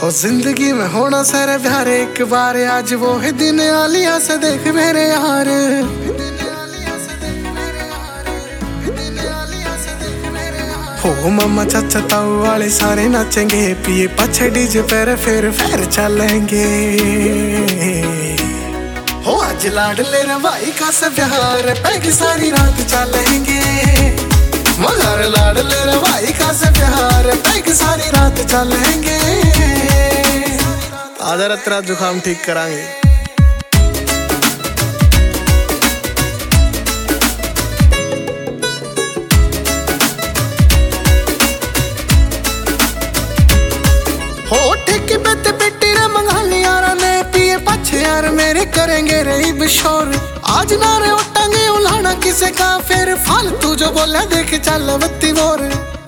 हो जिंदगी में होना सारे प्यार एक बार, आज वो है दिन आलिया से देख मेरे यार। हो मम्मा चाचा ताऊ वाले सारे नाचेंगे, पिए पछे डीजे पर फिर चलेंगे। हो आज लाडले रवाई का से प्यार, पैगी सारी रात चलेंगे। मगर लाडले रवाई का से प्यार, पैगी सारी रात चलेंगे। आधा रात जुकाम ठीक करांगे। हो ठेके पे पेटी रे मंगाली यारा ने, पिए पछे यार मेरे करेंगे रे बिशोर। आज नारे उठांगे उलाना किसे का, फिर फालतू जो बोला देख चल बत्ती बोर।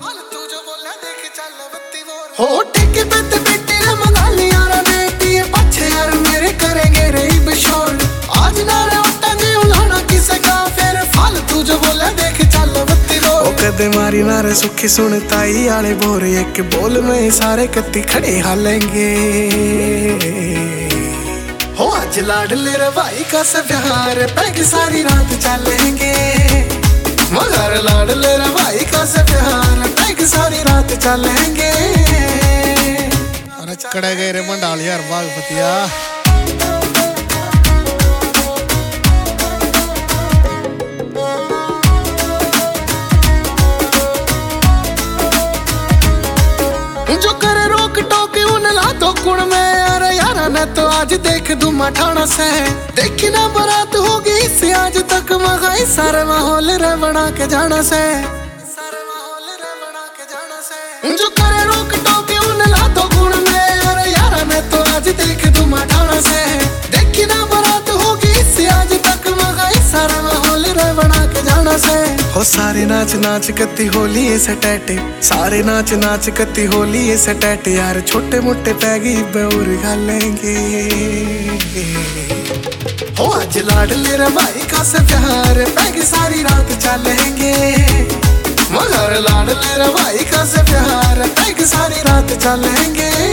हो ठेके पे पेटी रे मंगाली यारा ने, पिए पछे यार मेरे करेंगे रे बिशोर। आज नारे उठांगे उलाना किसे का, फिर फालतू जो बोला देख चल बत्ती बोर। ओ कदे मारी नारे सुखी सुनताई आले बोर, एक बोल में सारे कत्ती खड़े हालेंगे। हो आज लाडले रवाई का से प्यार, पैगी सारी रात चलेंगे। मगर लाडले रवाई का से प्यार, पैगी सारी रात चलेंगे। अरे कड़े गए रे मंडाल यार बागपतिया। जो करे रोक टोक उन ला दो कुण में, अरे यारा ने तो आज देख दूमा ठाना से। देखी ना बारात होगी इससे आज तक, मगाई सारे माहौल रे बना के जाना से। जो करे रोक टोक उन ला दो कुण में, अरे यारा ने तो आज देख दूमा ठाना से। देखी ना बारात होगी इससे आज तक, मगाई सारा माहौल रे बना के जाना से। हो सारे नाच नाच कत्ती होली ये सटैटे, सारे नाच नाच कत्ती होली ये सटैटे। यार छोटे मोटे पैगी बेउर घालेंगे। हो आज लाडले रवाई का से प्यार, पैगी सारी रात चलेंगे। मगर लाडले रवाई का से प्यार, पैगी सारी रात चलेंगे।